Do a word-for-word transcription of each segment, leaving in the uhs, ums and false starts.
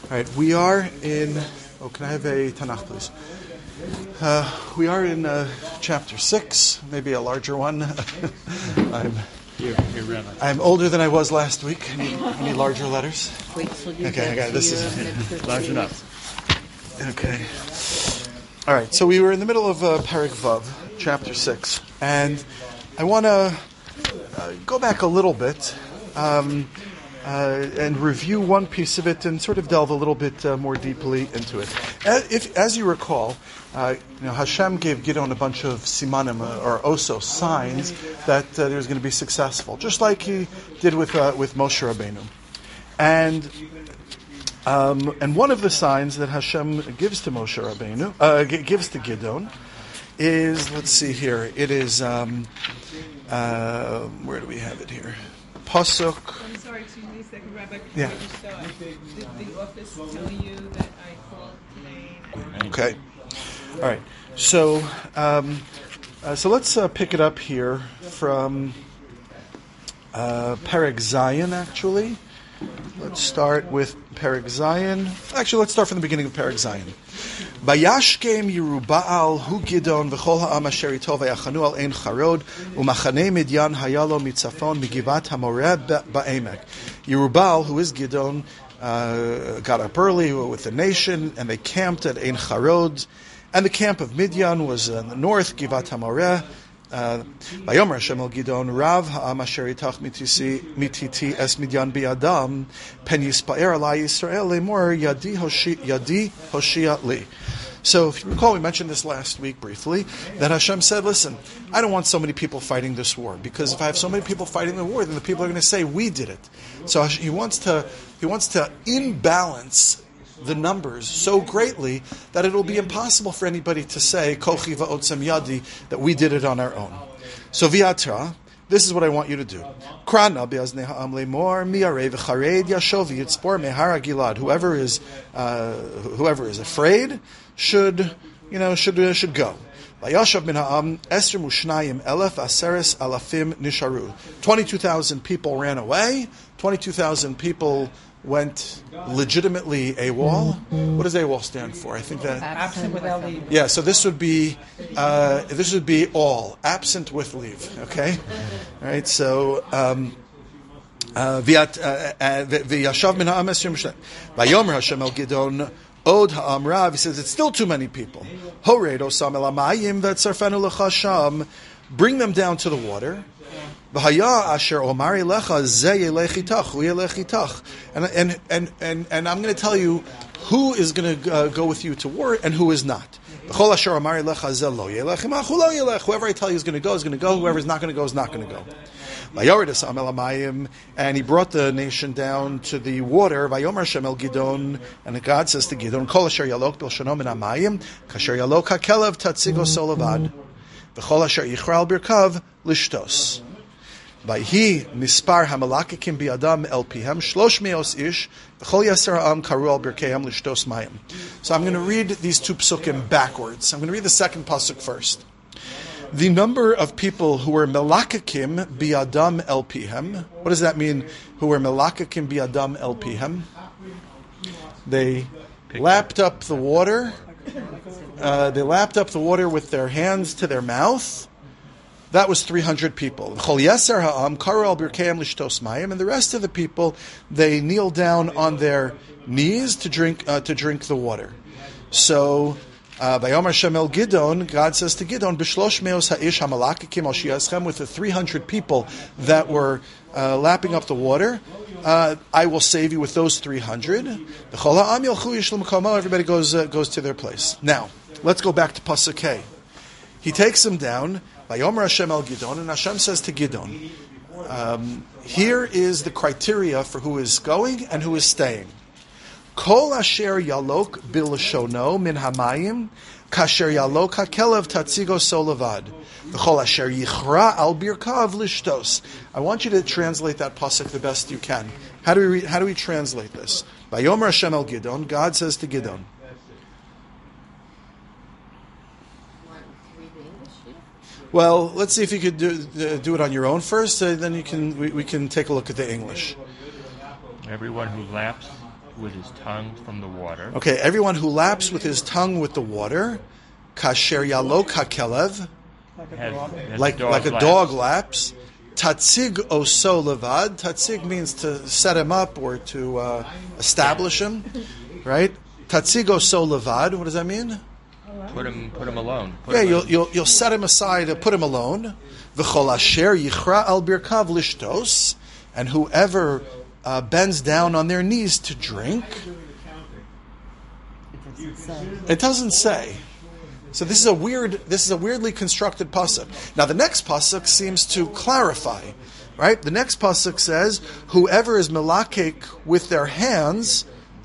All right, we are in. Oh, can I have a Tanakh, please? Uh, we are in uh, chapter six, maybe a larger one. I'm. You're, you're I'm older than I was last week. I need, I need larger letters. Wait till you Okay, I got it. This is large enough. Okay. All right. So we were in the middle of uh, Perek Vav, chapter six, and I want to uh, go back a little bit um, uh, and review one piece of it and sort of delve a little bit uh, more deeply into it. As, if, as you recall, uh, you know, Hashem gave Gideon a bunch of simanim uh, or osos signs that uh, he was going to be successful, just like he did with uh, with Moshe Rabbeinu, and. Um, and one of the signs that Hashem gives to Moshe Rabbeinu, uh, g- gives to Gideon, is, let's see here, it is, um, uh, where do we have it here? Pasuk. I'm sorry, excuse me a second, Rabbi. Yeah. So I, did the office tell you that I called today? Okay. All right. So, um, uh, so let's uh, pick it up here from uh, Perek Zayin, actually. Let's start with Perek Zayin. Actually, let's start from the beginning of Perek Zayin. Vayashkem Yerubbaal hu Gidon v'chol ha'am asher ito vayachanu al ein charod u'machanei Midyan hayalo mitzafon migivat hamoreh ba'emek. Yerubbaal, who is Gidon, uh, got up early with the nation, and they camped at Ein Charod. And the camp of Midyan was in the north, Givat HaMoreh. Vayomer Hashem el Gidon Rav ha'am asher itach mititi es Midyan bi'adam pen yispaer alai Yisrael lemor yadi hoshia li. So, if you recall, we mentioned this last week briefly, that Hashem said, listen, I don't want so many people fighting this war, because if I have so many people fighting the war, then the people are going to say, we did it. So he wants to, he wants to imbalance the numbers so greatly that it will be impossible for anybody to say kochi va'otzem yadi, that we did it on our own. So viatra, this is what I want you to do. Krana be'aznei ha'am lemor mi'arei v'chared yashov yitzpor mehara gilad. Whoever is uh, whoever is afraid should you know should uh, should go. Vayashav min ha'am esr mushnayim elef aseres alafim nisharu. Twenty-two thousand people ran away. Twenty-two thousand people went legitimately AWOL. What does AWOL stand for? I think that absent without leave. Yeah, so this would be uh, this would be all absent with leave. Okay, all right. So um, uh, v'yashav min ha'am esrim mishnayim vayomer Hashem el Gidon od ha'am rav. He says it's still too many people. Hored osam el hamayim v'tzarfenu l'chasham. Bring them down to the water. And and and and and I'm going to tell you who is going to uh, go with you to war and who is not. Whoever I tell you is going to go is going to go. Whoever is not going to go is not going to go. And he brought the nation down to the water. And God says to Gidon, "Kol asher yalok bilshano min hamayim, kasher yalok hakelev tatzigo solavad, v'chol asher yichral birkav lishtos." Vayhi mispar hamalakikim biadam el pihem shlosh meos ish v'chol yaser ha'am karu al birkehem lishtos mayim. So I'm going to read these two psukim backwards. I'm going to read the second pasuk first. The number of people who were melakakim biadam el pihem. What does that mean? Who were melakakim biadam el pihem? They lapped up the water. Uh, they lapped up the water with their hands to their mouth. That was three hundred people. And the rest of the people, they kneel down on their knees to drink uh, to drink the water. So, Vayomar Hashem el Gidon, God says to Gidon, B'shlosh meos ha'ish hamalakikim al shiaschem, with the three hundred people that were uh, lapping up the water, uh, I will save you with those three hundred. Everybody goes uh, goes to their place. Now, let's go back to Pasuk Hey. He takes them down. Vayomer Hashem el Gidon, and Hashem says to Gidon, um, here is the criteria for who is going and who is staying. Kol asher yalok bilashono min hamayim, kasher yalok hakelev tatzigo solavad, v'chol asher yichra al birkav lishtos. I want you to translate that pasuk the best you can. How do we read, how do we translate this? Vayomer Hashem el Gidon, God says to Gidon. Well, let's see if you could do, uh, do it on your own first. Uh, then you can we, we can take a look at the English. Everyone who laps with his tongue from the water. Okay, everyone who laps with his tongue with the water, kasher yalok hakelev, Has, has like dog like a laps. dog laps. Tatzig oso levad. Tatzig means to set him up or to uh, establish him, right? Tatzig oso levad. What does that mean? Put him, put him alone. Put Yeah, him you'll you'll you'll set him aside, uh, put him alone. V'chol asher yichra al birkav lishtos, and whoever uh, bends down on their knees to drink. It doesn't say. It doesn't say. So this is a weird. This is a weirdly constructed pasuk. Now the next pasuk seems to clarify, right? The next pasuk says, "Whoever is melakek with their hands."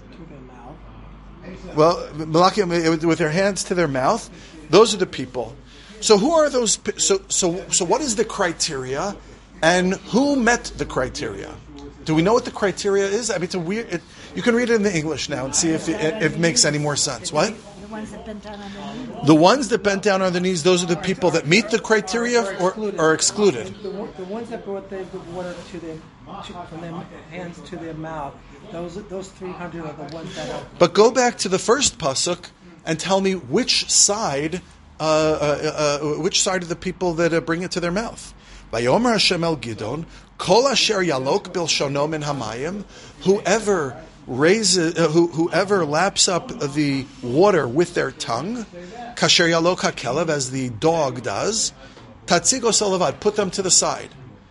Well, melakek with their hands to their mouth. Those are the people. So who are those? pe- So so so what is the criteria, and who met the criteria? Do we know what the criteria is? I mean, it's a weird. It, you can read it in the English now and see if it, if it makes any more sense. What? The ones that bent down on their knees. The ones that bent down on their knees, those are the people that meet the criteria or are excluded. The, one- the ones that brought the, the water to them, to, from their hands to their mouth, those those three hundred are the ones that are. But go back to the first pasuk and tell me which side, uh, uh, uh, which side of the people that uh, bring it to their mouth. Vayomer Hashem el Gidon, kol asher yalok bilshono min hamayim, whoever raises, uh, who, whoever laps up the water with their tongue, kasher yalok hakelev, as the dog does, tatzigo salavad, put them to the side.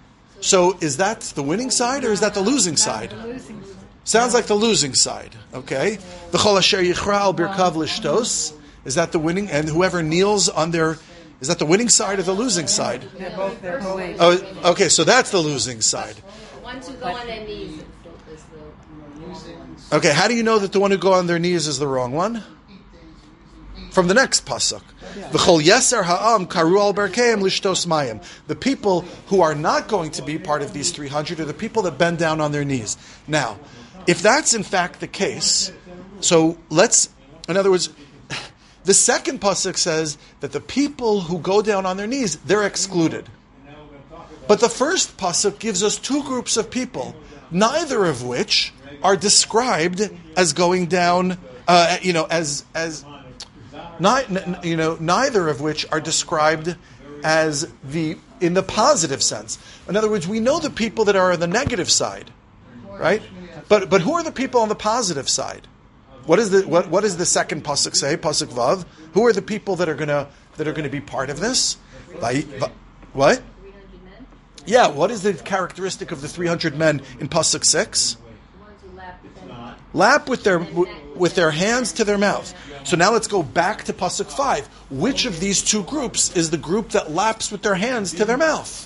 So is that the winning side or is that the losing side? Sounds like the losing side. Okay. The chol asher yichra al birkav lishtos, is that the winning? And whoever kneels on their, is that the winning side or the losing side? They're both. They're both. Oh, okay. So that's the losing side. Once you go on their knees, it's the, it's the Okay. How do you know that the one who go on their knees is the wrong one? From the next pasuk. V'chol yeser ha'am karu al berkeim lishtos mayim. The people who are not going to be part of these three hundred are the people that bend down on their knees. Now, if that's in fact the case, so let's, in other words, the second pasuk says that the people who go down on their knees, they're excluded. But the first pasuk gives us two groups of people, neither of which are described as going down, uh, you know, as as, ni- n- you know, neither of which are described as the in the positive sense. In other words, we know the people that are on the negative side, right? But but who are the people on the positive side? What is the what what does the second pasuk say? Pasuk vav. Who are the people that are gonna that are gonna be part of this? Vai- va- What? three hundred men. Yeah. What is the characteristic of the three hundred men in pasuk six? The ones who lap them. Lap with their with their hands to their mouth. So now let's go back to pasuk five. Which of these two groups is the group that laps with their hands to their mouth?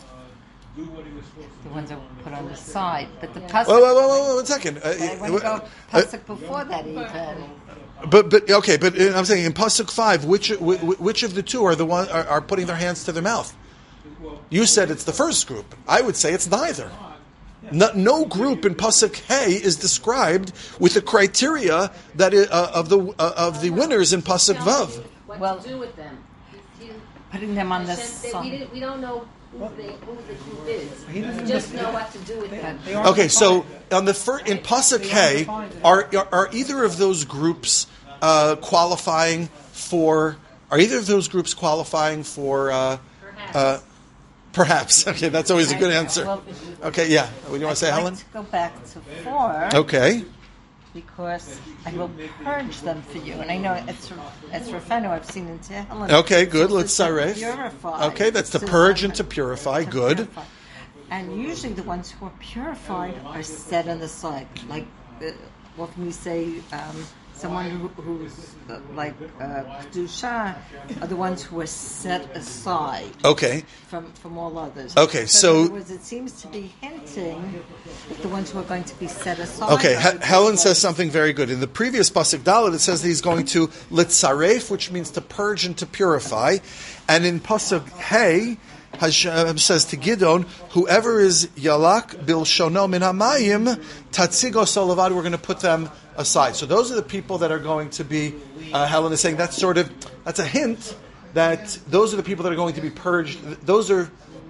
The ones that were put on the side. But the pasuk. Whoa, whoa, whoa, whoa, one second. Uh, I want to go uh, pasuk before that even. But but okay, but uh, I'm saying in pasuk five, which wh- wh- which of the two are the one are, are putting their hands to their mouth? You said it's the first group. I would say it's neither. No, no group in pasuk Hey is described with the criteria that i- uh, of the uh, of the winners in pasuk Vav. What Well- to do with them? You- Putting them on the Hashem said we, side. didn't, we don't know who, they, who the group is. He doesn't We just know- know what to do with them. They aren't Okay, so defined. on the fir- in pasuk They Hey, aren't defined. are, are are either of those groups uh, qualifying for? Are either of those groups qualifying for? Uh, uh, perhaps. Okay, that's always a good answer. Well, Okay, yeah. What do you want to say, I'd Helen? like to go back to four Okay. because I will purge them for you. And I know it's it's Rafenu. I've seen in Tehillim. Okay, good. So Let's it's to saref. purify. Okay, that's to So purge then- and to purify. to Good. purify. And usually the ones who are purified are set on the side. Like uh, often we say, um, someone who, who's uh, like uh, Kedusha are the ones who are set aside Okay. from, from all others. Okay, so- in other words, it seems to be hinting that the ones who are going to be set aside. Okay, are H- the Helen ones- says something very good. In the previous pasuk Dalet, it says that he's going to litzaref, which means to purge and to purify. And in pasuk Hey, Hashem says to Gidon, whoever is yalak bilshono min hamayim tatzigo solavad, we're going to put them aside. So those are the people that are going to be, uh, Helen is saying that's sort of, that's a hint that those are the people that are going to be purged. Those are,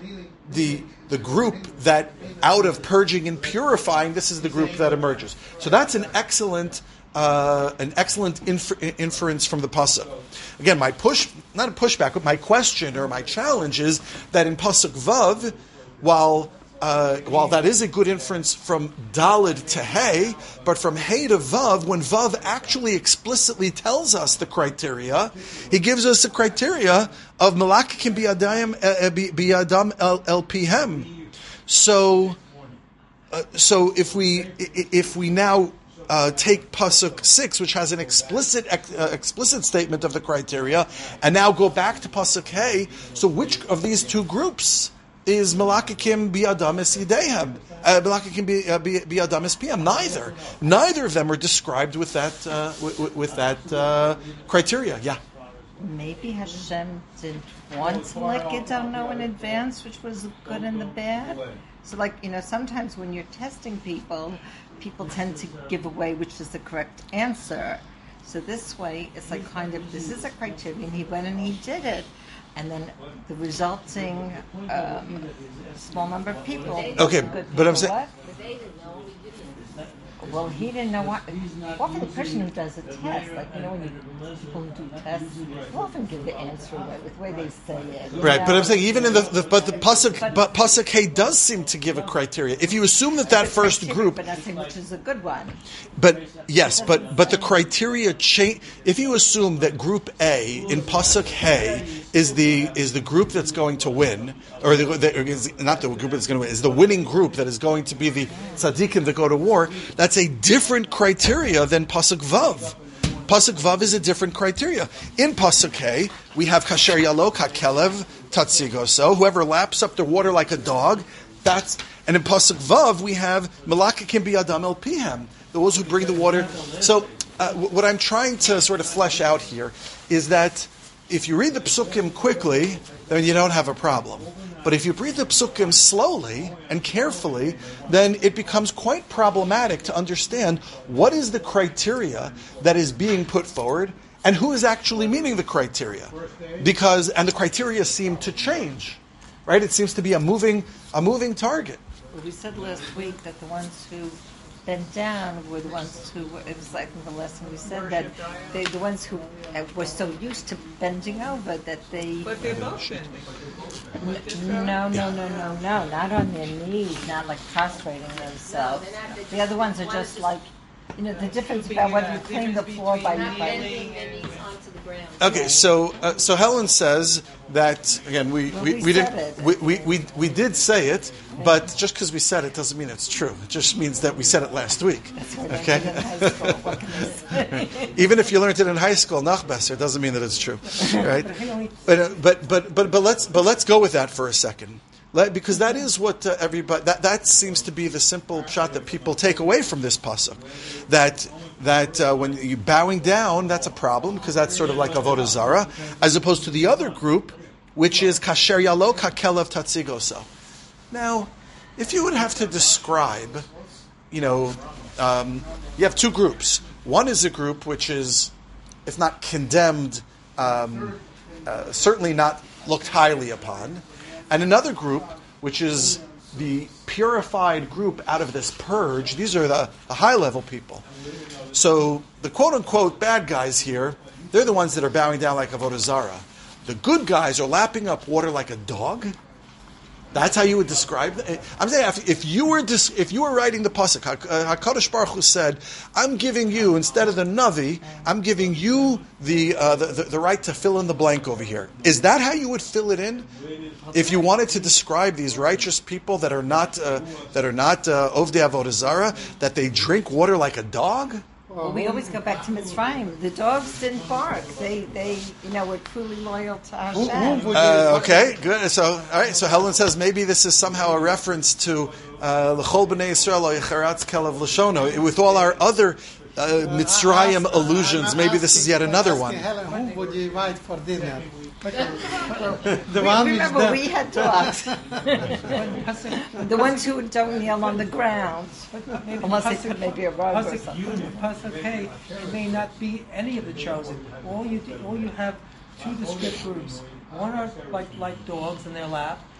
the the group that out of purging and purifying, this is the group that emerges. So that's an excellent uh, an excellent infer- inference from the pasuk. Again, my push, not a pushback, but my question or my challenge is that in pasuk Vav, while Uh, while that is a good inference from Dalid to Hey, but from Hey to Vav, when Vav actually explicitly tells us the criteria, he gives us the criteria of Malakikim biyadam el pihem. So, uh, so if we if we now uh, take pasuk six, which has an explicit uh, explicit statement of the criteria, and now go back to pasuk Hey, so which of these two groups is Malakikim bi'adam es yidehem? Malakikim bi'adam es piyam? Neither. Neither of them are described with that uh, with, with that uh, criteria. Yeah. Maybe Hashem didn't want to let Gidon know in advance, which was the good and the bad. So, like, you know, sometimes when you're testing people, people tend to give away which is the correct answer. So this way, it's like kind of, this is a criterion. He went and he did it. And then the resulting um, small number of people. Okay, but I'm saying. What? Well, he didn't know what. Often the person who does a test, like, you know, when you, people who do tests, will often give the answer away with the way they say it. Right, know? but I'm saying even in the, the but the pasuk but pasuk Hey does seem to give a criteria. If you assume that that first group, but not saying which is a good one. But yes, but but the criteria change. If you assume that group A in pasuk Hey is the is the group that's going to win, or the, the is not the group that's going to win, is the winning group that is going to be the tzaddikim that go to war. That's a different criteria than pasuk Vav. Pasuk Vav is a different criteria. In pasuk Hey, we have kasher yalok hakelev tatzigoso. Whoever laps up the water like a dog. That's and in pasuk Vav we have malakikim biyadam el pihem. Those who bring the water. So uh, w- what I'm trying to sort of flesh out here is that if you read the psukim quickly, then you don't have a problem. But if you read the psukim slowly and carefully, then it becomes quite problematic to understand what is the criteria that is being put forward and who is actually meeting the criteria. Because and the criteria seem to change. Right? It seems to be a moving a moving target. Well, we said last week that the ones who bent down were the ones who were, it was like in the lesson we said that they the ones who uh, were so used to bending over that they But they're both bending. N- no no no no no not on their knees, not like prostrating themselves. The other ones are just like, you know, the difference about whether you clean the floor by Not by bending the knees onto the ground. Okay, so uh, so Helen says that again. We Well, we, we we said didn't it. we, we, we, we did say it, but just because we said it doesn't mean it's true. It just means that we said it last week. Okay. What can I say? Even if you learned it in high school, nachbesser, it doesn't mean that it's true, right? But uh, but but but but let's but let's go with that for a second. Let, because that is what uh, everybody that, that seems to be the simple shot that people take away from this pasuk. That that uh, when you bowing down, that's a problem because that's sort of like avodah zara, as opposed to the other group, which is kasher yalok hakelev tatzigoso. Now, if you would have to describe, you know, um, you have two groups. One is a group which is, if not condemned, um, uh, certainly not looked highly upon. And another group, which is the purified group out of this purge. These are the, the high-level people. So the quote-unquote bad guys here, they're the ones that are bowing down like avodah zara. The good guys are lapping up water like a dog. That's how you would describe it. I'm saying if you were dis, if you were writing the pasuk, Hakadosh Baruch Hu said, "I'm giving you instead of the navi, I'm giving you the, uh, the, the the right to fill in the blank over here." Is that how you would fill it in? If you wanted to describe these righteous people that are not uh, that are not uh, ovdei avodah zara, that they drink water like a dog. Well, we always go back to Mitzrayim. The dogs didn't bark. They, they, you know, were truly loyal to Hashem. Uh, okay, good. So, all right. So Helen says maybe this is somehow a reference to L'chol b'nei Yisrael lo yicharatz kelev l'shono. With all our other uh, Mitzrayim allusions, maybe this is yet another one. Helen, who would you invite for dinner? The one remember, which we had dogs. The ones who don't kneel on the ground, unless they put maybe a rug or something. Pasuk Hey, it may not be any of the chosen. All you do, all you have two discrete groups. One are like like dogs in their lap,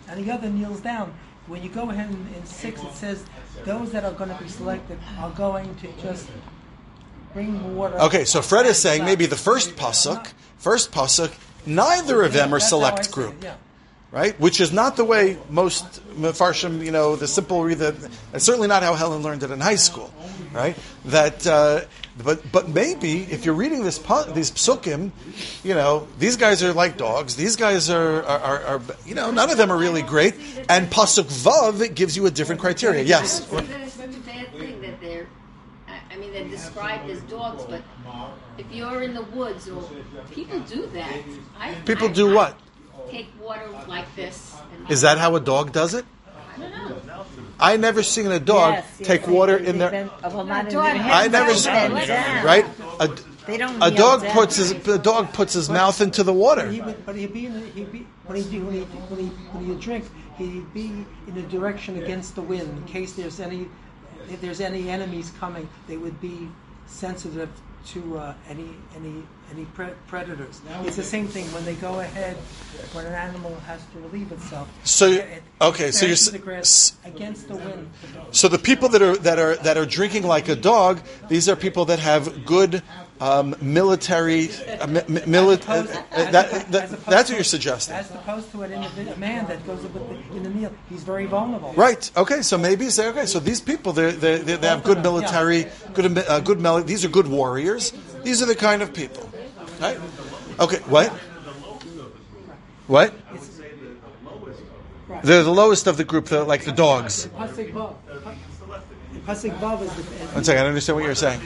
and the other kneels down. When you go ahead in, in six, it says those that are going to be selected are going to just bring water. Okay, so Fred is saying outside. maybe the first pasuk, first pasuk, neither of them are That's how I select see it, group. yeah. Right? Which is not the way most Mefarshim, you know, the simple read that, and certainly not how Helen learned it in high school, right? That, uh, but but maybe if you're reading this these psukim, you know, these guys are like dogs. These guys are, are, are, are you know, none of them are really great. And pasuk vav it gives you a different criteria. Yes. I don't see that it's such a bad thing that they're, I, I mean, they're described as dogs, but if you're in the woods, or people do that. I, People I, do I what? Take water like this. And Is that how a dog does it? I don't know. I never seen a dog Yes, yes, take they- water they in their. bend- well, not in dog their has head, I never they seen bend down. right. A, They don't a kneel dog down. puts his a dog puts his mouth into the water. He would, but he'd be in the, he'd be when he do- when he when he when he drink, he'd be in a direction against the wind in case there's any if there's any enemies coming. They would be sensitive to uh, any any any pre- predators. It's the same thing when they go ahead when an animal has to relieve itself. So you- it- okay, it so you're stands s- in the grass against the wind. So the people that are that are that are drinking like a dog, these are people that have good um, military. Uh, mi- mi- mili- uh, uh, that, that, that's what you're suggesting, As opposed to an individual a man that goes with the, in the meal, he's very vulnerable. right? Okay, so maybe say okay. So these people they they they they have good military, good uh, good mili- These are good warriors. These are the kind of people, right? Okay, what? What? They're the lowest of the group, the, like the dogs. Pasuk Vav. Pasuk Vav is the. One second, I don't understand what you're saying.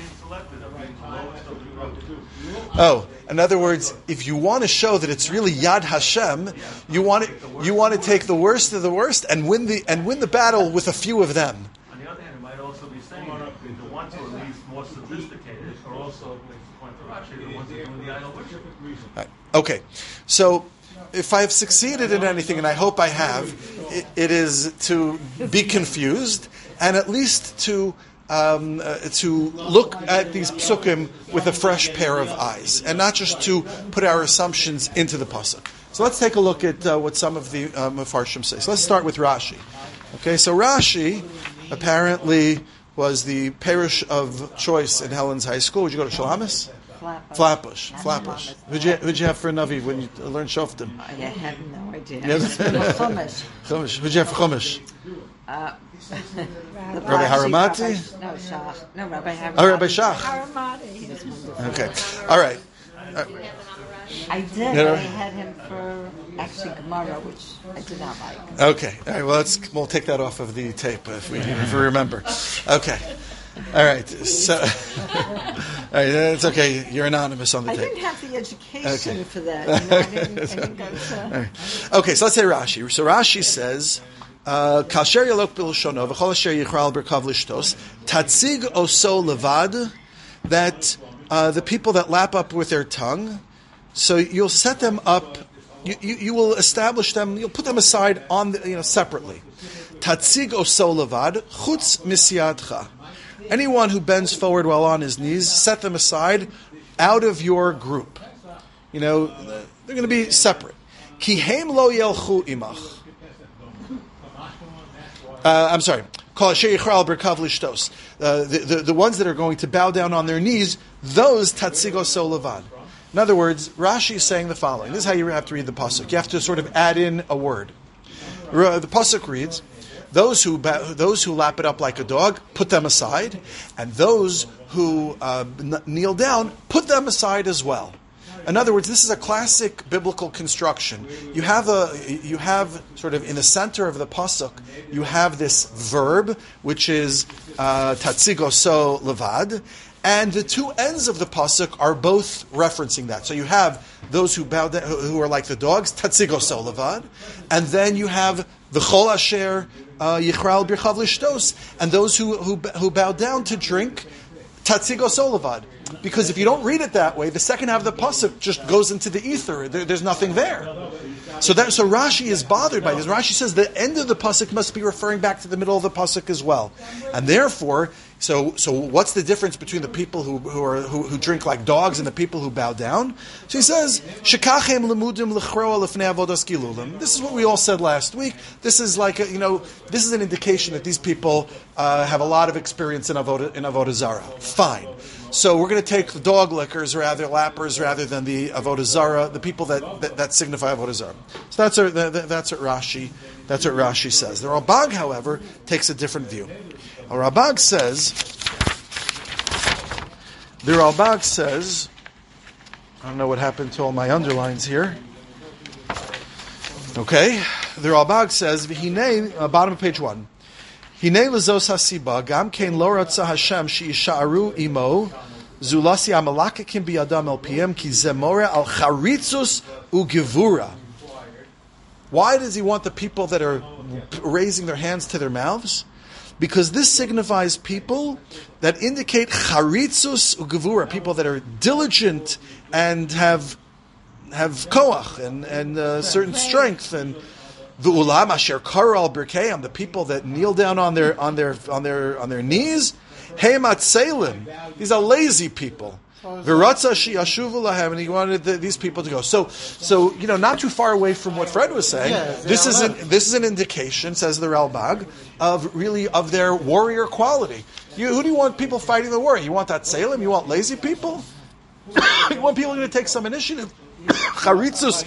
Oh, in other words, if you want to show that it's really Yad Hashem, you want to, you want to take the worst of the worst and win the and win the battle with a few of them. On the other hand, it might also be saying that the ones who are at least more sophisticated are also, according to Rashi, the ones who are doing the idol worship. Right. Okay, so if I've succeeded in anything, and I hope I have, it, it is to be confused and at least to um, uh, to look at these psukim with a fresh pair of eyes, and not just to put our assumptions into the pasuk. So let's take a look at uh, what some of the uh, Mefarshim say. So let's start with Rashi. Okay, so Rashi apparently was the parish of choice in Helen's high school. Would you go to Shalamis? Flatbush. Flatbush, Flatbush. Who'd you, who'd you have for a Navi when you learned Shoftim? I have no idea. Yeah. It's been a Chumash. Chumash. Who'd you have for Chumash? Uh, Rabbi Haramati? No, Shach. No, Rabbi Haramati. Oh, Rabbi Shach. Aramati. He was wonderful. Okay. All right. I did, Yeah. but I had him for actually Gemara, which I did not like. Okay. All right. Well, let's we'll take that off of the tape if we if we remember. Okay. All right. So, all right. It's okay. You're anonymous on the I tape. didn't have the education Okay. for that. You know, I didn't, I didn't go to... Okay, so let's say Rashi. So Rashi says, "Kasher yalok b'lshono v'chol asher yichral berkav lishtos tatzig oso levad." That uh, the people that lap up with their tongue, so you'll set them up. You, you, you will establish them. You'll put them aside on the, you know separately. Tatzig oso levad chutz misyadcha. Anyone who bends forward while on his knees, set them aside out of your group. You know, they're going to be separate. Ki heim lo yelchu imach. Uh, I'm sorry. Kol asher yichral berkav lishtos. Uh, The the the ones that are going to bow down on their knees, those tatzigo so levad. In other words, Rashi is saying the following. This is how you have to read the pasuk. You have to sort of add in a word. R- The pasuk reads, "Those who ba- those who lap it up like a dog, put them aside, and those who uh, n- kneel down, put them aside as well." In other words, this is a classic biblical construction. You have a, you have sort of in the center of the pasuk, you have this verb which is tatzigo so levad, and the two ends of the pasuk are both referencing that. So you have those who bow down, who are like the dogs, tatzigo so levad, and then you have the chol asher yichral birchav lishtos, and those who who who bow down to drink, tatzigo so levad. Because if you don't read it that way, the second half of the pasuk just goes into the ether. There, there's nothing there. So that so Rashi is bothered by this. Rashi says the end of the pasuk must be referring back to the middle of the pasuk as well, and therefore So, so what's the difference between the people who who are who, who drink like dogs and the people who bow down? So he says, "Shekachem lemudim lechroa lefnei avodas gilulim." This is what we all said last week. This is like a, you know, this is an indication that these people uh, have a lot of experience in avodah in avodah zara. Fine. So we're going to take the dog lickers, rather lappers, rather than the avodah zara, the people that, that, that signify avodah zara. So that's what, that, that's what Rashi that's what Rashi says. The Ralbag, however, takes a different view. The Ralbag says, the Ralbag says, I don't know what happened to all my underlines here. Okay, the Ralbag says, V'hinei, uh, bottom of page one. Hinei lezos hasiba gam kein lo ratza Hashem she'isharu imo zulasi amalakikim biyadam el pm ki zemora al charitzus ugevura. Why does he want the people that are raising their hands to their mouths? Because this signifies people that indicate charitzus ugevura, people that are diligent and have have koach and and uh, certain strength, and the ulam asher karal birkeim, the people that kneel down on their on their on their on their knees. Heimat selim, these are lazy people. V'ratza sheyashuvu lahem, and he wanted the, these people to go. So, so you know, not too far away from what Fred was saying. Yeah, this is an, this is an indication, says the Ralbag, of really of their warrior quality. You, who do you want people fighting the war? You want that Salem? You want lazy people? You want people going to take some initiative? Charitzus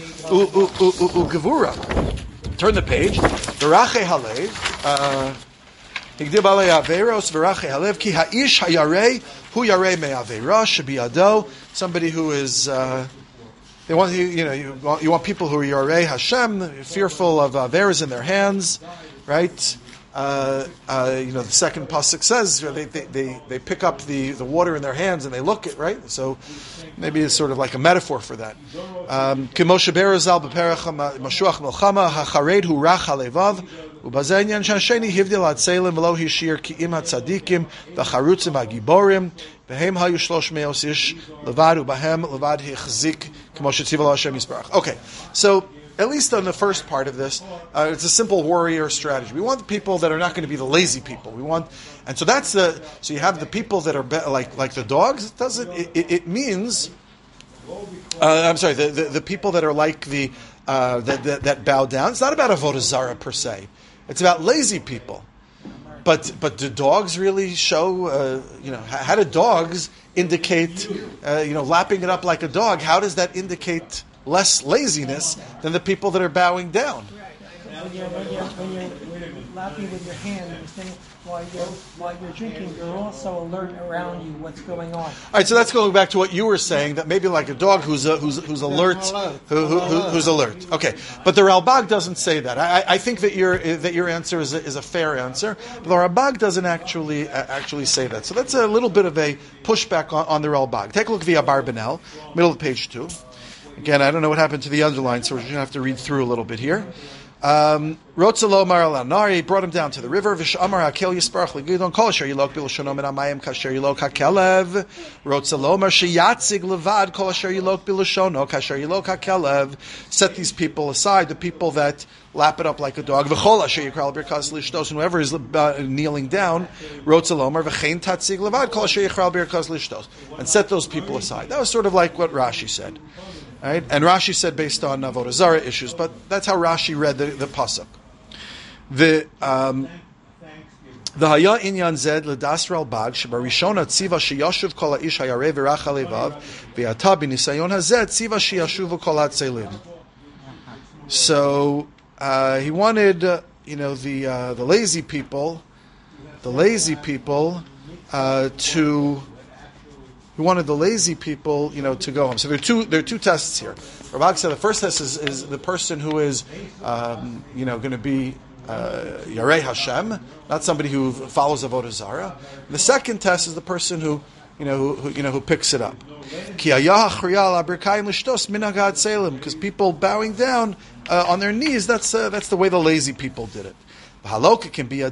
ugevura. Turn the page. V'rache halev. Higdib alei averos v'rache halev ki ha'ish hayarei hu yarei me'aveira shebiyado. Somebody who is uh, they want you, you know you want, you want people who are yarei Hashem, fearful of averas in their hands, right? Uh, uh, you know, the second pasuk says they, they they they pick up the, the water in their hands and they look it, right? So maybe it's sort of like a metaphor for that. K'moshe berazal b'perach mashuach melchama hachared hu rach halevav ubazanyan shasheni hivdil ad selim v'lo hishir ki'im hatzadikim v'charutzim hagiborim v'hem hayu shlosh meos ish levad ubahem levad hichzik k'moshe tziva Hashem yisbarach. Okay, so at least on the first part of this, uh, it's a simple warrior strategy. We want the people that are not going to be the lazy people. We want, and so that's the. So you have the people that are be, like like the dogs. It doesn't. It, it, it means. Uh, I'm sorry. The, the, the people that are like the uh, that, that that bow down. It's not about avodah zara per se. It's about lazy people. But but do dogs really show? Uh, you know, how, how do dogs indicate? Uh, you know, lapping it up like a dog. How does that indicate less laziness than the people that are bowing down? When you're, when you're, when you're, when you're lapping with your hand, and saying, while you're while you're drinking, you're also alert around you what's going on. All right, so that's going back to what you were saying, that maybe like a dog who's a, who's who's alert, who, who, who, who's alert. Okay, but the Ralbag doesn't say that. I, I think that your that your answer is a, is a fair answer, but the Ralbag doesn't actually uh, actually say that. So that's a little bit of a pushback on, on the Ralbag. Take a look at the Abarbanel, middle of page two. Again, I don't know what happened to the underline, so we're going to have to read through a little bit here. Rotzalo Mar Lanari brought him down to the river. Vishamar Hakel Yisparach Legidon Kol Asher Yilok Bilushanom and Amayim Kasher Yilok Hakelev. Rotzalo Mar Sheyatzig Levad Kol Asher Yilok Bilushono Kasher Yilok Hakelev. Set these people aside, the people that lap it up like a dog. V'chol Asher Yikral Birkas Lishtos, and whoever is uh, kneeling down. Rotzalo Mar V'chein Tatzig Levad Kol Asher Yikral Birkas Lishtos, and set those people aside. That was sort of like what Rashi said. Right? And Rashi said based on Avodah Zarah issues, but that's how Rashi read the, the pasuk. The um, the Haya Inyan Zed L'das Ralbag Shebarishona Tziva Sheyashuv Kol Ha'ish Hayarei V'Rach Halevav V'Ata B'Nisayon Hazed Tziva Sheyashuv Kol HaTzelim. So uh, he wanted, uh, you know, the uh, the lazy people, the lazy people uh, to. He wanted the lazy people, you know, to go home. So there are two. There are two tests here. Ralbag said the first test is, is the person who is, um, you know, going to be uh, Yarei Hashem, not somebody who follows Avodah Zarah. The second test is the person who, you know, who, who you know who picks it up. Because people bowing down uh, on their knees, that's uh, that's the way the lazy people did it. Okay, so the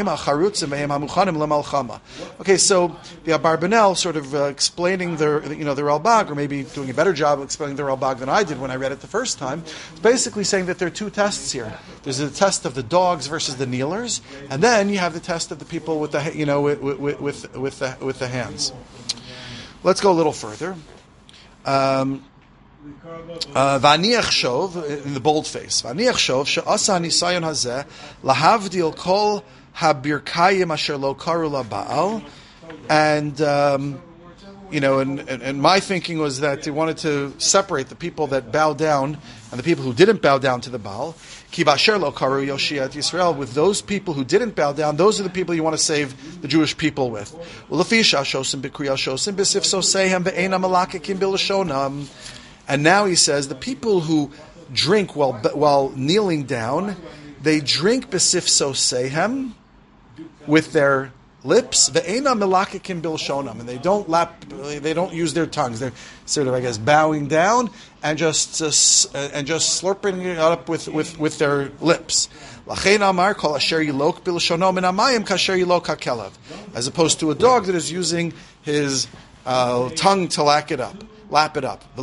Abarbanel sort of uh, explaining the, you know, the Ralbag, or maybe doing a better job of explaining the Ralbag than I did when I read it the first time. It's basically saying that there are two tests here. There's the test of the dogs versus the kneelers, and then you have the test of the people with the, you know, with with with, with the with the hands. Let's go a little further. Um, Vaniach shov in the boldface. Vaniach shov she'asa nisayon hazeh lahavdil kol habirkayim asher lo karu laBaal, and um, you know, and, and, and my thinking was that they wanted to separate the people that bow down and the people who didn't bow down to the Baal. Ki basher lo karu Yoshia Yisrael. With those people who didn't bow down, those are the people you want to save the Jewish people with. Ulafisha shosim b'kriyal shosim b'sif sosehem ve'enam malakikim b'lashonam. And now he says the people who drink while while kneeling down, they drink b'sif sosehem with their lips, ve'ena melakikim bilshonam, and they don't lap, they don't use their tongues. They're sort of, I guess, bowing down and just uh, and just slurping it up with, with, with their lips. Lachein amar kol asher yilok bilshonom min hamayim kasher yilok hakelev, as opposed to a dog that is using his uh, tongue to lap it up. Lap it up. The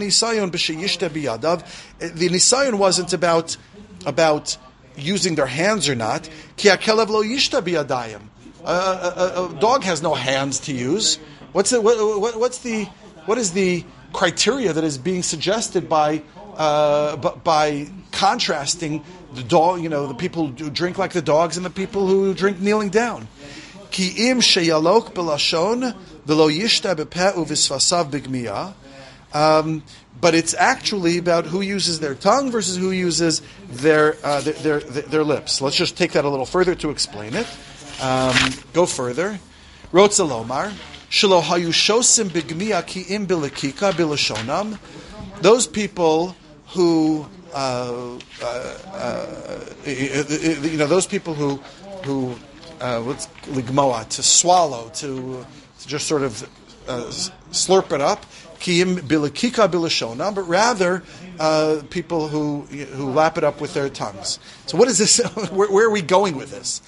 nisayon wasn't about about using their hands or not. Ki hakelev lo yishta biyadayim. A, a, a dog has no hands to use. What's the what, what, what's the what is the criteria that is being suggested by uh, by contrasting the dog? You know, the people who drink like the dogs and the people who drink kneeling down. Ki im sheyalok belashon v'lo yishta b'peh u'v'svasav b'gmiya. Um, but it's actually about who uses their tongue versus who uses their, uh, their, their their lips. Let's just take that a little further to explain it. Um, go further. Rotzalomar shelo hayu shosim b'gmiya ki im b'lekika b'lashonam. Those people who uh, uh, uh, you know, those people who who uh, what's ligmoa, to swallow, to, to just sort of uh, slurp it up. Kiim bilakika bilashona, but rather uh, people who who lap it up with their tongues. So what is this? where, where are we going with this?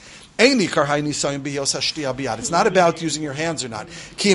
It's not about using your hands or not. He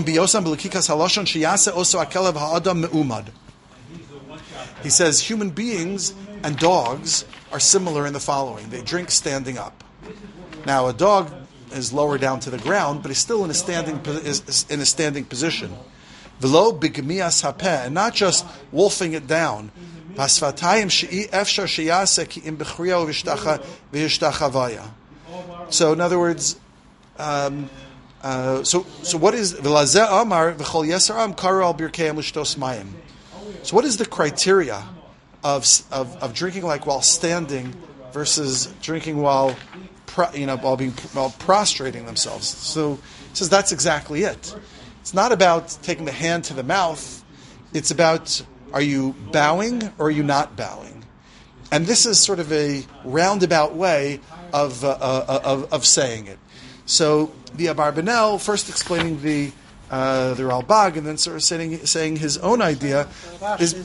says human beings and dogs are similar in the following: they drink standing up. Now a dog is lower down to the ground, but he's still in a standing is in a standing position. V'lo b'gmiyas hapeh, and not just wolfing it down. Basvatayim she'i efshar sheyaseh ki im b'chriya v'hishtachavaya. So, in other words, um, uh, so so what is v'lazeh amar v'chol yeser am karu al birkeim l'shtos mayim? So, what is the criteria of of of drinking like while standing versus drinking while pro, you know while being while prostrating themselves? So, he says that's exactly it. It's not about taking the hand to the mouth. It's about, are you bowing or are you not bowing? And this is sort of a roundabout way of uh, uh, of, of saying it. So the Abarbanel first explaining the uh, the Ralbag, and then sort of saying saying his own idea. Is,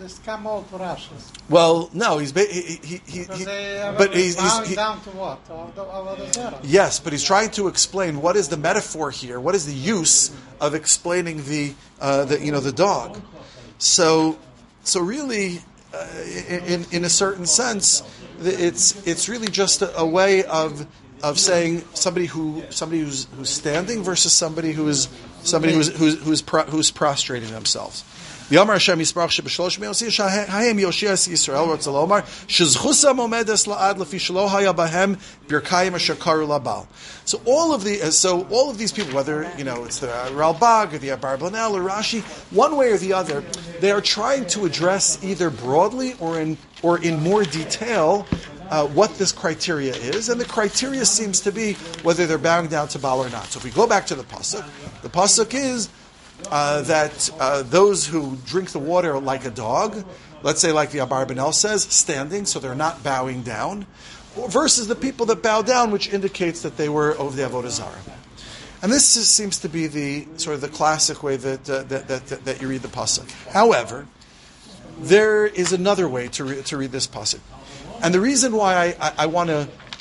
well, no, he's he he, he, he, he but he's, he's he, down to what? Yes, but he's trying to explain what is the metaphor here. What is the use of explaining the uh, the you know the dog? So so really, uh, in in a certain sense, it's it's really just a, a way of of saying somebody who somebody who's who's standing versus somebody who is somebody who's who's who's, pro, who's prostrating themselves. The Amar Hashem Yisparach shebeshlosh me'osiyah hayim Yoshias Yisrael Ratzalomar shezchusam omedes la'ad lefi shelo haya bahem birkayim asher karu laBaal. So all of the so all of these people, whether you know it's the Ralbag or the Abarbanel or Rashi, one way or the other, they are trying to address either broadly or in or in more detail Uh, what this criteria is, and the criteria seems to be whether they're bowing down to Baal or not. So if we go back to the pasuk, the pasuk is uh, that uh, those who drink the water like a dog, let's say like the Abarbanel says, standing, so they're not bowing down, versus the people that bow down, which indicates that they were over the Avodah Zarah. And this is, seems to be the sort of the classic way that uh, that, that, that that you read the pasuk. However, there is another way to re- to read this pasuk. And the reason why I, I, I want to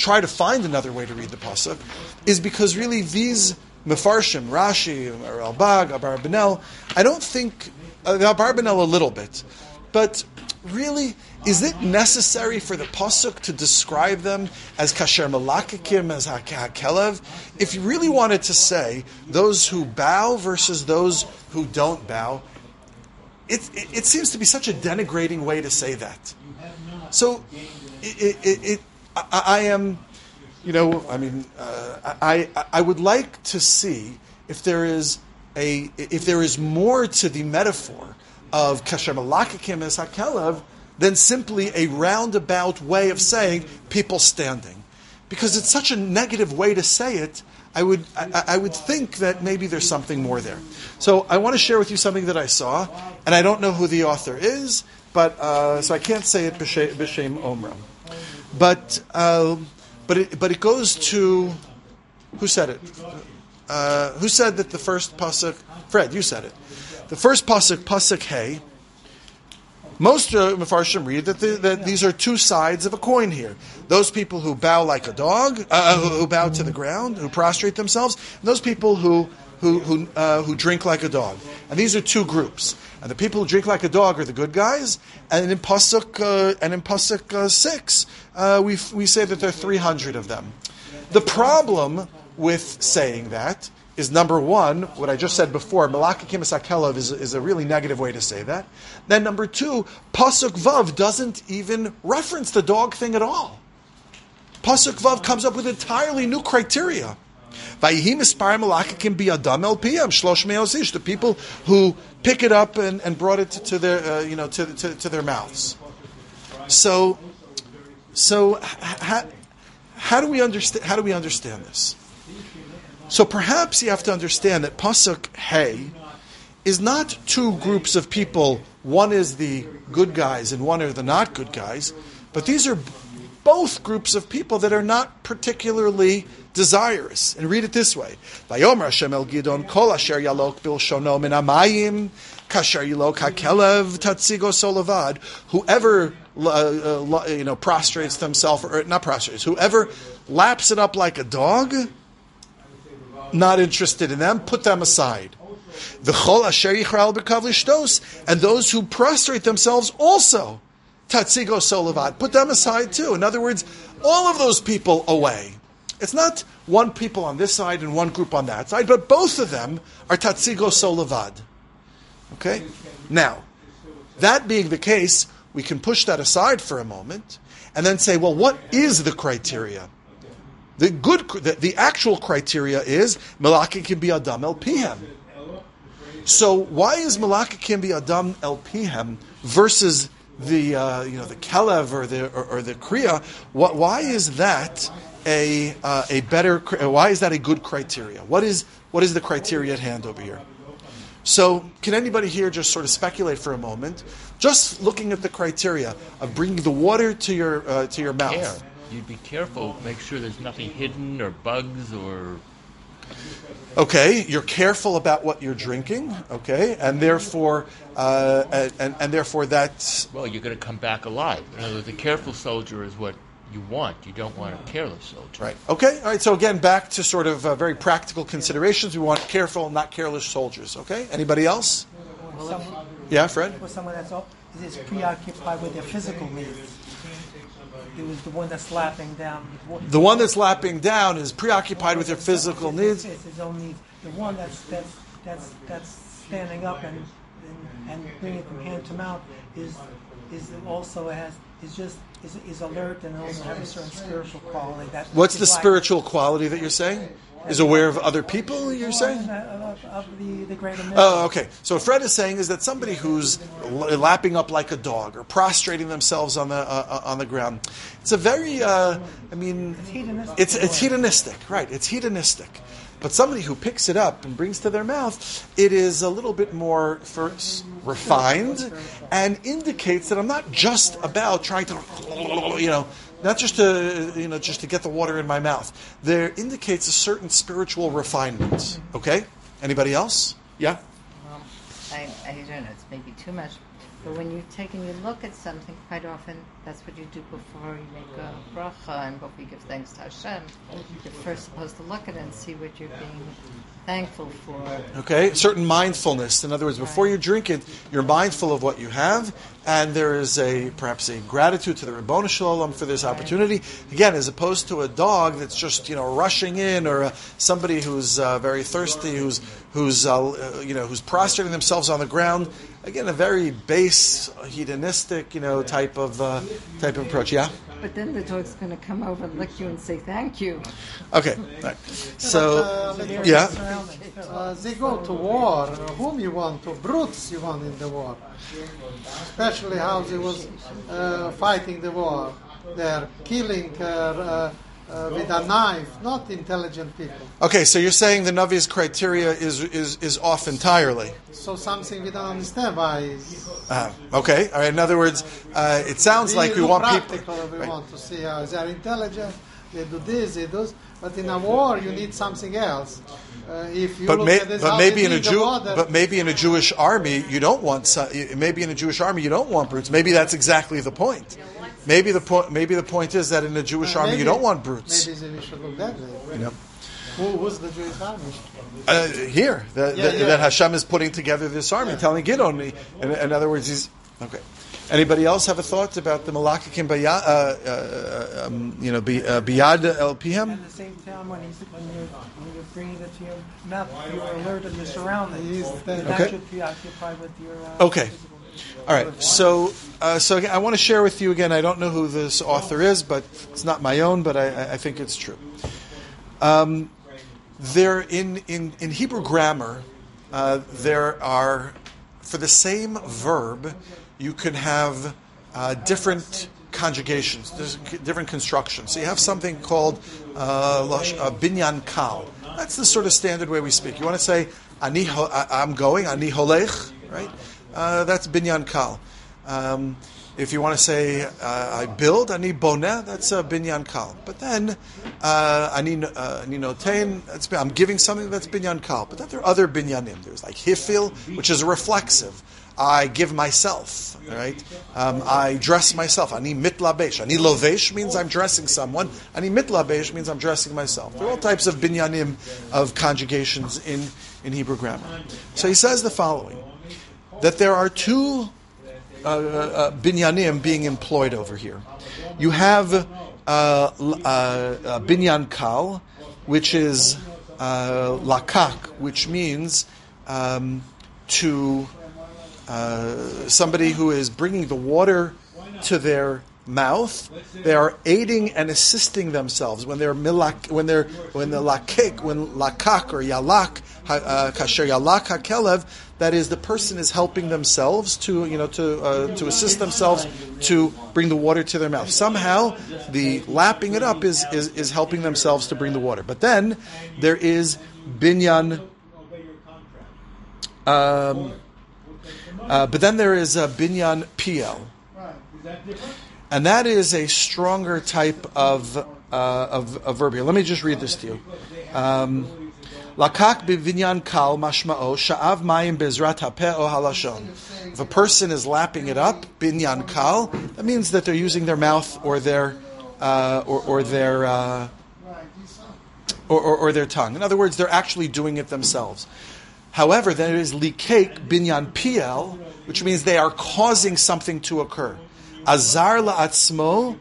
try to find another way to read the pasuk, is because really these Mefarshim, Rashi, Ralbag, Abarbanel, I don't think, uh, Abarbanel a little bit, but really, is it necessary for the pasuk to describe them as kasher malakikim, as hakelev? If you really wanted to say those who bow versus those who don't bow, it, it, it seems to be such a denigrating way to say that. So, it, it, it, I, I am, you know, I mean, uh, I I would like to see if there is a if there is more to the metaphor of kasher malakikim as hakelev than simply a roundabout way of saying people standing, because it's such a negative way to say it. I would I, I would think that maybe there's something more there. So I want to share with you something that I saw, and I don't know who the author is, but uh, so I can't say it b'shem, b'shem Omram. But uh, but it, but it goes to who said it? Uh, who said that the first pasuk? Fred, you said it. The first pasuk, pasuk Hey. Most uh, Mefarshim read that, the, that these are two sides of a coin here. Those people who bow like a dog, uh, who, who bow to the ground, who prostrate themselves, and those people who who who, uh, who drink like a dog. And these are two groups. And the people who drink like a dog are the good guys. And in pasuk uh, and in pasuk uh, six, uh, we we say that there are three hundred of them. The problem with saying that is, number one, what I just said before, Malakikim Sakelev is, is a really negative way to say that. Then number two, Pasuk Vav doesn't even reference the dog thing at all. Pasuk Vav comes up with entirely new criteria. The people who pick it up and, and brought it to, to their uh, you know to, to, to their mouths. So so how, how do we understand how do we understand this? So perhaps you have to understand that Pasuk Hey is not two groups of people. One is the good guys and one are the not good guys. But these are both groups of people that are not particularly desirous. And read it this way. Vayomer Hashem el Gidon kol asher yalok bilshono min hamayim kasher yalok hakelev tatzigo solavad. Whoever uh, uh, you know prostrates themselves, or not prostrates, whoever laps it up like a dog, not interested in them, put them aside. V'chol asher yichral b'kav lishtos, and those who prostrate themselves also, tatzigo solavad, put them aside too. In other words, all of those people away. It's not one people on this side and one group on that side, but both of them are tatzigo solavad. Okay? Now, that being the case, we can push that aside for a moment and then say, well, what is the criteria? The good, the, the actual criteria is Malakikim bi Adam el Pihem. So why is Malakikim bi Adam el Pihem versus the uh, you know the Kelev or the or, or the Kriya? What, why is that a uh, a better? Why is that a good criteria? What is what is the criteria at hand over here? So can anybody here just sort of speculate for a moment? Just looking at the criteria of bringing the water to your uh, to your mouth. Care. You'd be careful, make sure there's nothing hidden or bugs or... Okay, you're careful about what you're drinking, okay, and therefore, uh, and, and therefore that's... Well, you're going to come back alive. In other words, a careful soldier is what you want. You don't want a careless soldier. Right, okay, all right, so again, back to sort of uh, very practical considerations. We want careful, not careless soldiers, okay? Anybody else? Someone, Yeah, Fred? for someone that's all, is preoccupied with their physical needs. It was the one that's lapping down. The one that's lapping down is preoccupied with their physical needs. It's his own needs. The one that's that's that's that's standing up and and, and bringing it from hand to mouth is is also has is just is, is alert and also has a certain spiritual quality. That What's the is like- spiritual quality that you're saying? Is aware of other people, you're saying? Of, of the, the greater middle. Oh, okay. So what Fred is saying is that somebody who's l- lapping up like a dog or prostrating themselves on the uh, on the ground, it's a very, uh, I mean, It's hedonistic. It's it's hedonistic, right? It's hedonistic. But somebody who picks it up and brings to their mouth, it is a little bit more first refined and indicates that I'm not just about trying to, you know, not just to, you know, just to get the water in my mouth. There indicates a certain spiritual refinement. Okay? Anybody else? Yeah? Well, I, I don't know. It's maybe too much. But when you take and you look at something, quite often that's what you do before you make a bracha and before you give thanks to Hashem. You're first supposed to look at it and see what you're being thankful for. Okay, certain mindfulness. In other words, before you drink it, you're mindful of what you have, and there is a perhaps a gratitude to the Ribono Shel Olam for this opportunity. Again, as opposed to a dog that's just you know rushing in, or uh, somebody who's uh, very thirsty, who's who's uh, you know who's prostrating themselves on the ground. Again, a very base, hedonistic, you know, type of uh, type of approach. Yeah. But then the dog's going to come over and lick you and say thank you. Okay. All right. So, Uh, yeah. Uh, they go to war. Uh, whom you want to? Brutes you want in the war. Especially how they was uh, fighting the war. They're killing uh, uh, uh, with a knife, not intelligent people. Okay, so you're saying the Navi's criteria is is is off entirely. So something we don't understand why. Is, Uh, okay. All right. In other words, uh, it sounds like we do want practical, people. We Right. want to see how they are intelligent. They do this, they do. But in a war, you need something else. Uh, if you But, look may, at this, but how maybe they in a lead the Jew, water, but maybe in a Jewish army you don't want. Some, maybe in a Jewish army you don't want brutes. Maybe that's exactly the point. Maybe the point. Maybe the point is that in a Jewish uh, army you maybe- don't want brutes. Maybe we should look that way. You know. Who, who's the Jewish army? Uh, here, that, Yeah, that, yeah. that Hashem is putting together this army, telling Gidon. In, in other words, he's okay. Anybody else have a thought about the Malakikim Bayad, uh, uh, um, you know, bi- uh, Biyad El Pihem? At the same time, when, he's, when, you're, when you're bringing it to your mouth, you're alert of your surroundings. That Okay. should preoccupy with your. Uh, Okay. All right. So, uh, so again, I want to share with you again. I don't know who this author is, but it's not my own. But I, I think it's true. Um, there in, in in Hebrew grammar, uh, there are for the same verb, you can have uh, different conjugations, there's different constructions. So you have something called uh, losh- uh, binyan kal. That's the sort of standard way we speak. You want to say ani ho- I- I'm going, ani holech, right? Uh, that's binyan kal. Um, if you want to say uh, I build, ani boneh, that's uh, binyan kal. But then uh, ani uh, ani notein, that's I'm giving something, that's binyan kal. But then there are other binyanim. There's like hifil, which is reflexive. I give myself, right? Um, I dress myself. Ani mitlabesh. Ani lovesh means I'm dressing someone. Ani mitlabesh means I'm dressing myself. There are all types of binyanim, of conjugations in, in Hebrew grammar. So he says the following, that there are two uh, uh, binyanim being employed over here. You have uh, uh, uh, binyan kal, which is uh, lakak, which means um, to... Uh, somebody who is bringing the water to their mouth, they are aiding and assisting themselves when they're milak, when they're when the lakek, when lakak or yalak, uh, kasher yalak hakelev, that is, the person is helping themselves to you know to uh, to assist themselves to bring the water to their mouth. Somehow, the lapping it up is is is helping themselves to bring the water. But then there is binyan. Um, Uh, but then there is a binyan piel, and that is a stronger type of uh, of, of verb here. Let me just read this to you. Um, Lakak binyan kal mashmao sha'av mayim bezrat hapeh o halashon. If a person is lapping it up, binyan kal, that means that they're using their mouth or their uh, or, or their uh, or, or, or their tongue. In other words, they're actually doing it themselves. However, there is likek binyan piel, which means they are causing something to occur. Azar la'atzmo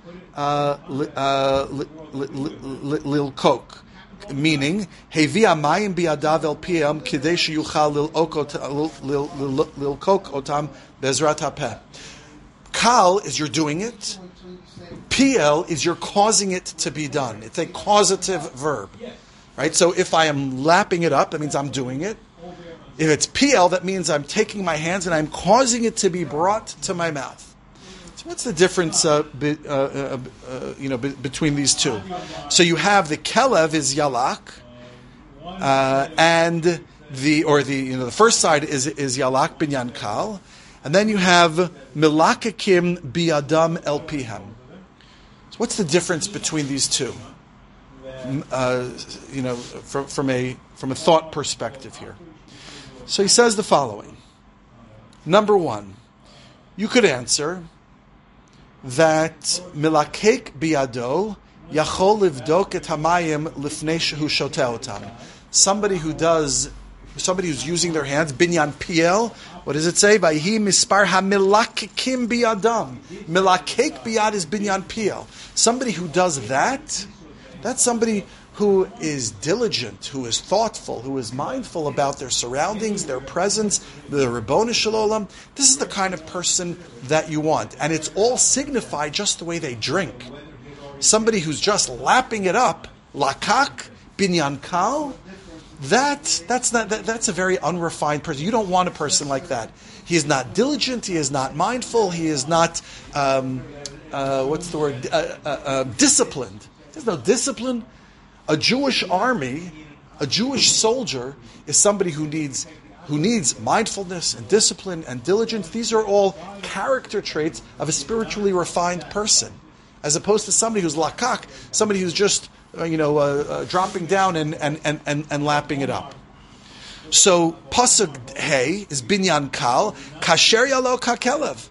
lilkok, meaning hevi amayim biadav el piem kidei sheyuchal lilkok otam bezrat hapeh. Kal is you're doing it. Piel is you're causing it to be done. It's a causative verb, right? So if I am lapping it up, that means I'm doing it. If it's P L, that means I'm taking my hands and I'm causing it to be brought to my mouth. So what's the difference, uh, be, uh, uh, uh, you know, be, between these two? So you have the kelev is yalak, uh, and the or the you know the first side is is yalak binyan kal, and then you have milakakim biadam el pihem. So what's the difference between these two? Uh, you know, from, from a from a thought perspective here. So he says the following. Number one, you could answer that milakek biado yachol livdok et hamayim lifnei shehu shoteh otam. Somebody who does, somebody who's using their hands, binyan piel. What does it say? Vayhi mispar hamilakekim biadam. Milakek biad is binyan piel. Somebody who does that, that's somebody who is diligent, who is thoughtful, who is mindful about their surroundings, their presence, the Ribono Shel Olam. This is the kind of person that you want. And it's all signified just the way they drink. Somebody who's just lapping it up, lakak, binyan kal, that, that's, not, that, that's a very unrefined person. You don't want a person like that. He is not diligent, he is not mindful, he is not, um, uh, what's the word, uh, uh, uh, disciplined. There's no discipline. A Jewish army, a Jewish soldier, is somebody who needs who needs mindfulness and discipline and diligence. These are all character traits of a spiritually refined person, as opposed to somebody who's lakak, somebody who's just uh, you know uh, uh, dropping down and, and, and, and, and lapping it up. So pasuk hey is binyan kal, kasher yalo kakelev,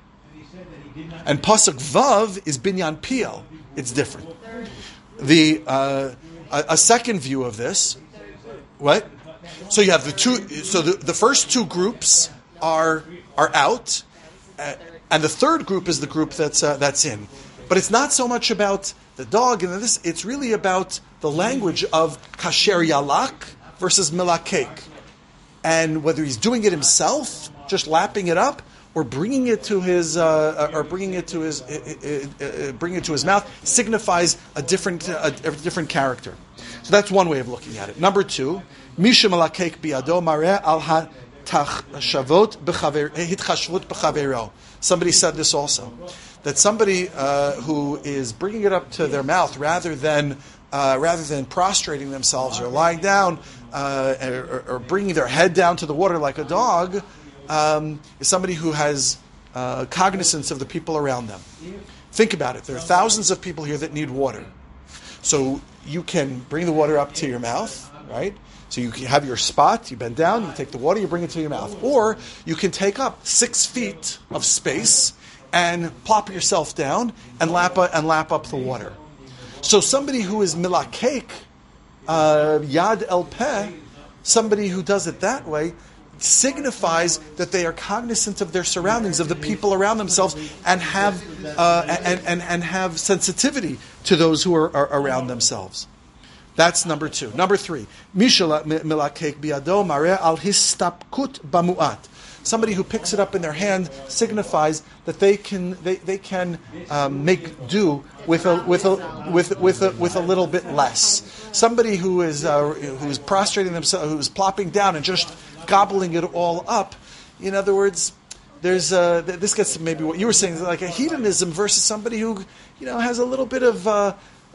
and pasuk vav is binyan piel. It's different. The uh, a, a second view of this, what? So you have the two. So the, the first two groups are are out, uh, and the third group is the group that's uh, that's in. But it's not so much about the dog and this. It's really about the language of kasher yalak versus milakek, and whether he's doing it himself, just lapping it up, or bringing it to his, uh, or bringing it to his, uh, uh, uh, bringing it to his mouth, signifies a different, uh, a different character. So that's one way of looking at it. Number two, misha malakek biado mareh al hatachshavot hitchashvut b'chavero. Somebody said this also, that somebody uh, who is bringing it up to their mouth rather than uh, rather than prostrating themselves or lying down uh, or, or bringing their head down to the water like a dog. Um, is somebody who has uh, cognizance of the people around them. Think about it. There are thousands of people here that need water. So you can bring the water up to your mouth, right? So you have your spot, you bend down, you take the water, you bring it to your mouth. Or you can take up six feet of space and plop yourself down and lap, and lap up the water. So somebody who is milakek, uh, yad el peh, somebody who does it that way, signifies that they are cognizant of their surroundings, of the people around themselves, and have uh, and, and and have sensitivity to those who are, are around themselves. That's number two. Number three, Mishala milakek biado mareh al histapkut bamuat. Somebody who picks it up in their hand signifies that they can they, they can um, make do with a with a with with a, with a little bit less. Somebody who is uh, who is prostrating themselves, who is plopping down and just gobbling it all up. In other words, there's uh, this gets to maybe what you were saying, like a hedonism versus somebody who you know has a little bit of uh,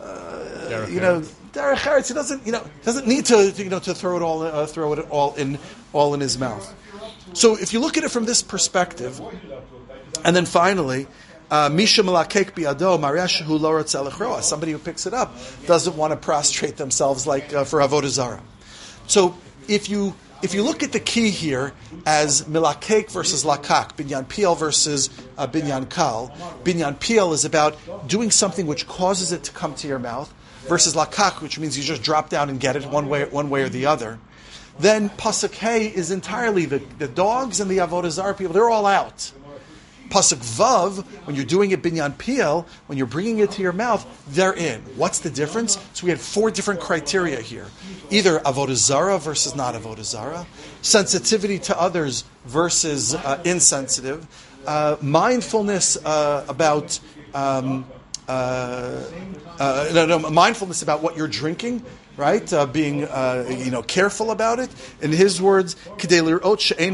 uh, you know derech eretz. He doesn't you know doesn't need to you know to throw it all uh, throw it all in all in his mouth. So if you look at it from this perspective, and then finally, Misha malakek biado maresh hu lo ratzeh lechroa. Somebody who picks it up doesn't want to prostrate themselves like uh, for avodah zarah. So if you if you look at the key here as milakek versus lakak, binyan piel versus uh, binyan kal, binyan piel is about doing something which causes it to come to your mouth, versus lakak, which means you just drop down and get it one way one way or the other. Then pasuk hey is entirely the, the dogs and the avodah zarah people. They're all out. Pasuk vav, when you're doing it binyan piel, when you're bringing it to your mouth, they're in. What's the difference? So we had four different criteria here. Either avodah zarah versus not avodah zarah, sensitivity to others versus uh, insensitive, uh, mindfulness uh, about um, uh, uh, no, no, mindfulness about what you're drinking. Right, uh, being uh, you know careful about it. In his words, they're making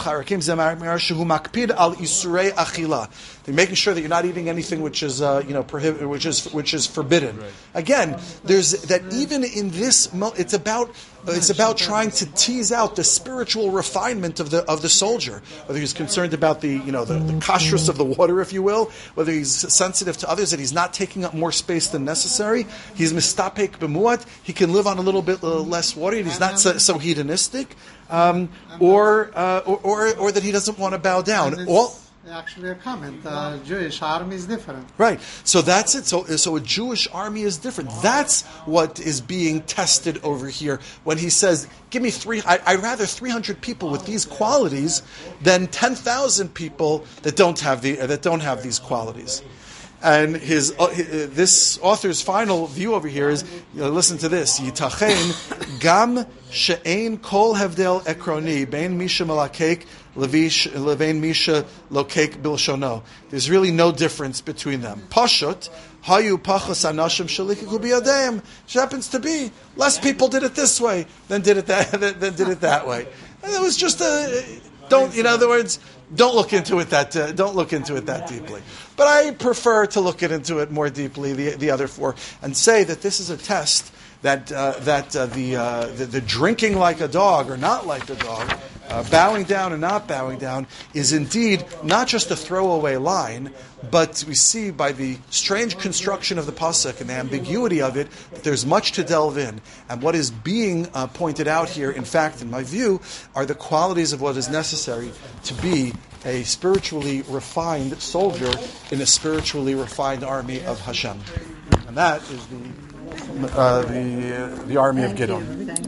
sure that you're not eating anything which is uh, you know prohibit, which is which is forbidden. Right. Again, there's that even in this, it's about it's about trying to tease out the spiritual refinement of the of the soldier. Whether he's concerned about the you know the, the kashrus of the water, if you will, whether he's sensitive to others, that he's not taking up more space than necessary. He's mistapek b'muat. He can live on a little bit uh, less water, and he's not so, so hedonistic, um, or, uh, or or or that he doesn't want to bow down. All Actually, a comment. Uh, Jewish army is different. Right. So that's it. So, so a Jewish army is different. That's what is being tested over here when he says, "Give me three. I, I'd rather three hundred people with these qualities than ten thousand people that don't have the that don't have these qualities." And his, uh, his this author's final view over here is, you know, listen to this: Yitachen gam she'ein kol hevdel ekroni bein misha malakek levein misha lokek bilshono. There's really no difference between them. Pashut hayu pachas anashim shalikiku biyadayim. Which happens to be less people did it this way than did it that than did it that way. And it was just a don't. In other words, don't look into it that uh, don't look into it that deeply. But I prefer to look into it more deeply, the the other four, and say that this is a test that uh, that uh, the, uh, the the drinking like a dog or not like a dog, uh, bowing down and not bowing down, is indeed not just a throwaway line, but we see by the strange construction of the pasuk and the ambiguity of it that there's much to delve in. And what is being uh, pointed out here, in fact, in my view, are the qualities of what is necessary to be a spiritually refined soldier in a spiritually refined army of Hashem. And that is the uh, the uh, the army of Gideon.